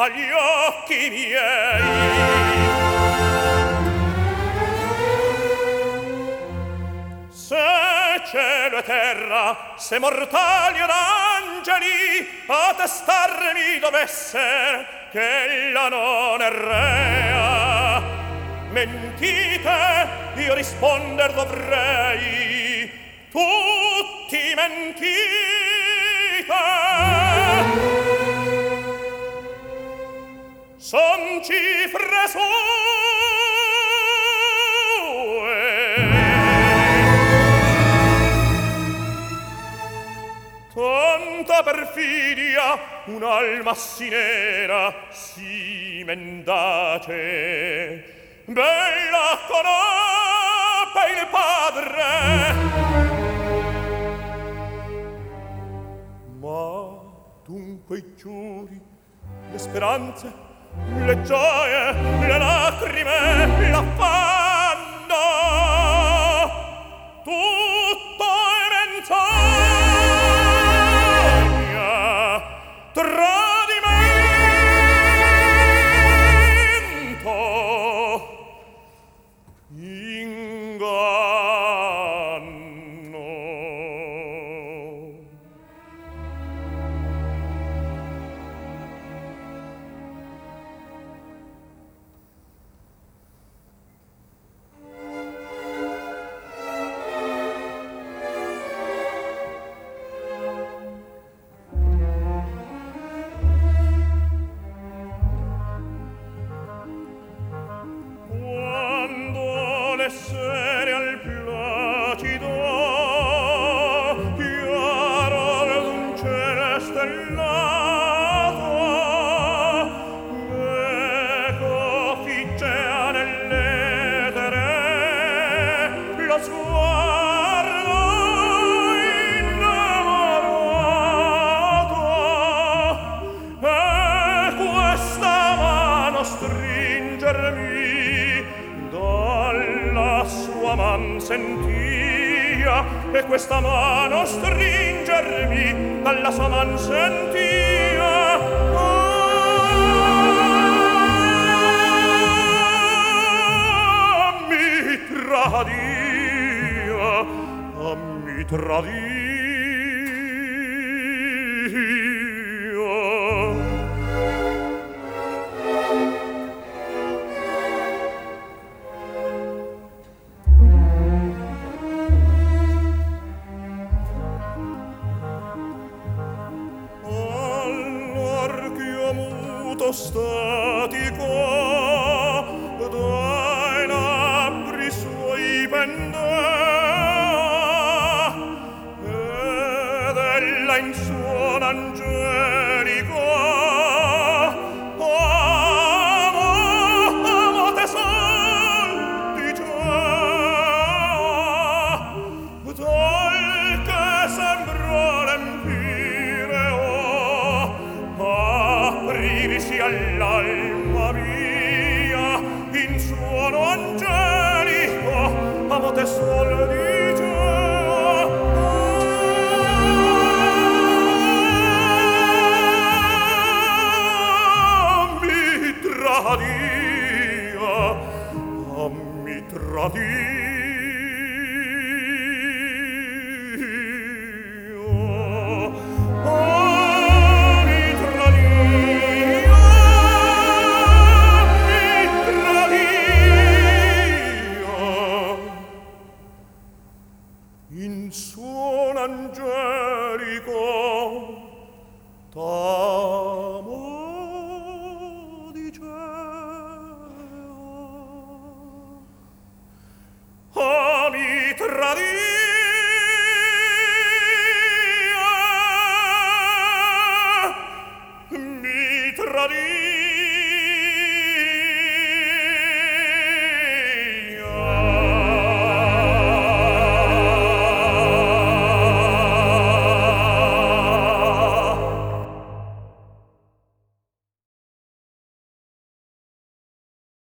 agli occhi miei. Se cielo e terra, se mortali od angeli attestarmi dovesse che ella non è rea, mentite, io risponder dovrei, tutti mentite. Son cifre sue, tanta perfidia, un'alma sì nera, sì mendace, bella conobbe il padre. Ma dunque i giuri, le speranze, le gioie, le lacrime, l'affanno, tutto è menzogna, tradimento, inganno. Quando le sere al placido chiaro d'un cielo stellato l'eco figgea nell'etere lo sguardo innamorato e questa mano stringermi dalla sua man sentia, e questa mano stringermi dalla sua man sentia. Mi tradia, mi tradia. Statico dai labbri suoi pendea ed ella in suono angelico amo te sol dicea tal che sembrò l'empireo aprirsi all'alma mia in suono angelico, amo te sol dicea. Mi tradia, mi tradia. In suono angelico